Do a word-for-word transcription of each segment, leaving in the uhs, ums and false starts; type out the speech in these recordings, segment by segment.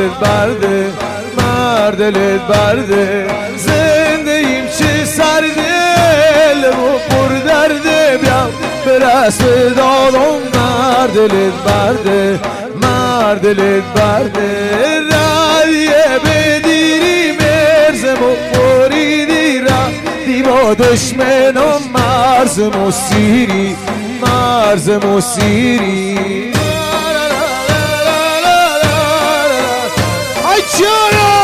دلت برده، مرد دلت برده. زنده ایم چه سرده و پر درده، بیا برس به دادم مرد دلت برده، مرد دلت برده. رایه بدیری مرزم و خوریدی رفتی با دشمنم مرز مسیری، مرز مسیری. ای چرا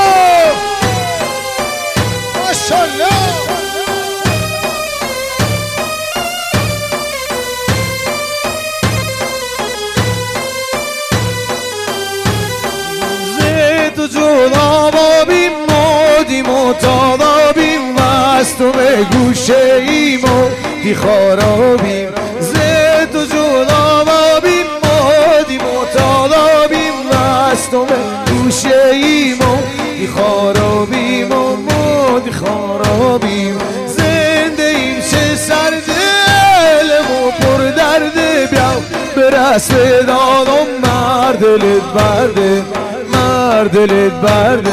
ماشالله تو جدا بابیم مادیم و تادابیم وستو به گوشه ایم و دی خارابیم. زد تو جدا بابیم مادیم و تادابیم وستو به گوشه ایم و دی خارابیم و ما دی خارابیم. زنده ایم چه سر دل و پر درده، بیا برس به دادم مرد دلت برده، مرد دلت برده.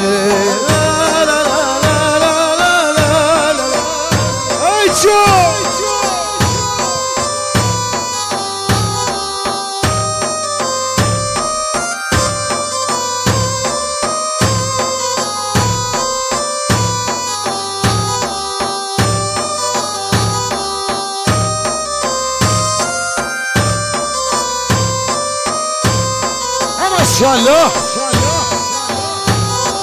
ای چو ماشاءالله.